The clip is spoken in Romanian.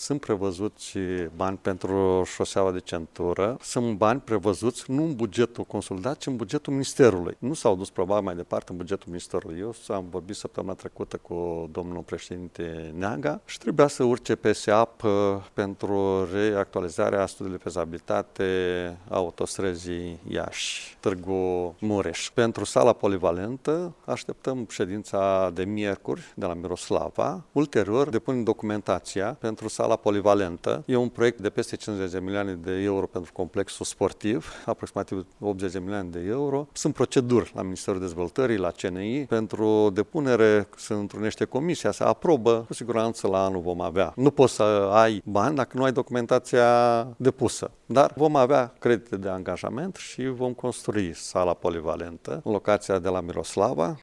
sunt prevăzuți bani pentru șoseaua de centură, sunt bani prevăzuți nu în bugetul consolidat, ci în bugetul Ministerului. Nu s-au dus probabil mai departe în bugetul Ministerului. Eu am vorbit săptămâna trecută cu domnul președinte Neaga și trebuia să urce pe SEAP pentru reactualizarea studiului de fezabilitate a autostrăzii Iași-Târgu Mureș. Pentru sala polivalentă așteptăm ședința de miercuri de la Miroslava. Ulterior depunem documentația pentru sala polivalentă. E un proiect de peste 50 de milioane de euro pentru complexul sportiv, aproximativ 80 de milioane de euro. Sunt proceduri la Ministerul Dezvoltării, la CNI. Pentru depunere se întrunește comisia, se aprobă. Cu siguranță la anul vom avea. Nu poți să ai bani dacă nu ai documentația depusă. Dar vom avea credite de angajament și vom construi sala polivalentă în locația de la Miroslava.